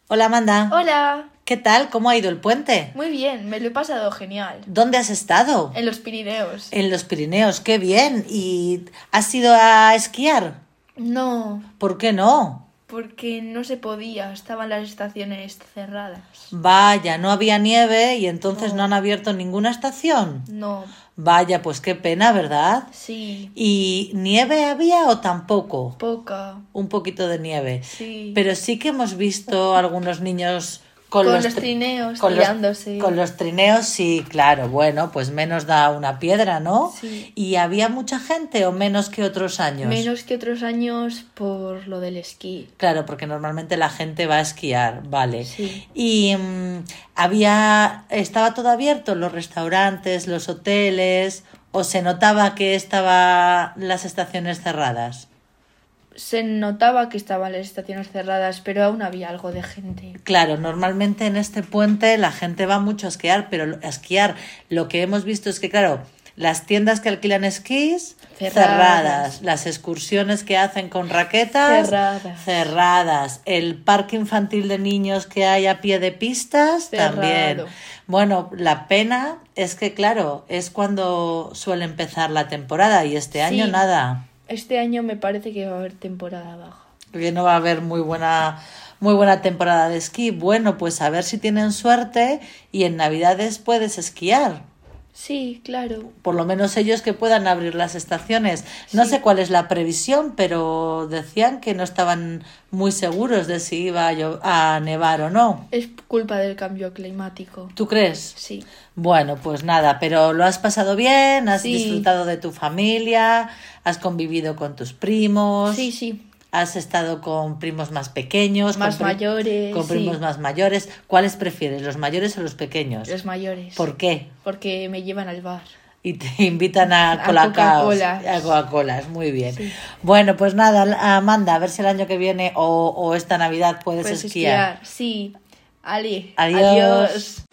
Hola Amanda. Hola, ¿Qué tal? ¿Cómo ha ido el puente? muy bien, me lo he pasado genial. ¿Dónde has estado? En los Pirineos. En los Pirineos, qué bien. ¿Y has ido a esquiar? No, ¿Por qué no? porque no se podía, estaban las estaciones cerradas. Vaya, no había nieve y entonces no No. han abierto ninguna estación. No, Vaya, pues qué pena, ¿verdad? sí, ¿Y nieve había o tampoco? poca, Un poquito de nieve. sí. Pero sí que hemos visto algunos niños Con los tri- trineos con tirándose. con los trineos, sí, claro. Bueno, pues menos da una piedra, ¿no? Sí. ¿Y había mucha gente o menos que otros años? Menos que otros años por lo del esquí. Claro, porque normalmente la gente va a esquiar, vale. Sí. Y estaba todo abierto, los restaurantes, los hoteles, o se notaba que estaban las estaciones cerradas. Se notaba que estaban las estaciones cerradas, pero aún había algo de gente. Claro, normalmente en este puente la gente va mucho a esquiar, pero a esquiar lo que hemos visto es que, claro, las tiendas que alquilan esquís cerradas, las excursiones que hacen con raquetas cerradas, el parque infantil de niños que hay a pie de pistas también. Cerrado. Bueno, la pena es que, claro, es cuando suele empezar la temporada y este año Sí. nada. Este año me parece que va a haber temporada baja. Que no va a haber muy buena temporada de esquí. Bueno, pues a ver si tienen suerte y en Navidades puedes esquiar. Sí, claro. Por lo menos ellos que puedan abrir las estaciones. No Sí. sé cuál es la previsión, pero decían que no estaban muy seguros de si iba a nevar o no. Es culpa del cambio climático. ¿Tú crees? Sí. Bueno, pues nada, pero lo has pasado bien, has Sí. disfrutado de tu familia, has convivido con tus primos. Sí, sí. ¿Has estado con primos más pequeños? Más mayores, Con primos sí. más mayores. ¿Cuáles prefieres, los mayores o los pequeños? Los mayores. ¿Por qué? Porque me llevan al bar. Y te invitan a A Colacaos. Coca-Colas. A Coca-Colas, muy bien. Sí. Bueno, pues nada, Amanda, a ver si el año que viene o esta Navidad puedes Puedes esquiar. esquiar. Sí. Ale. Adiós. Adiós.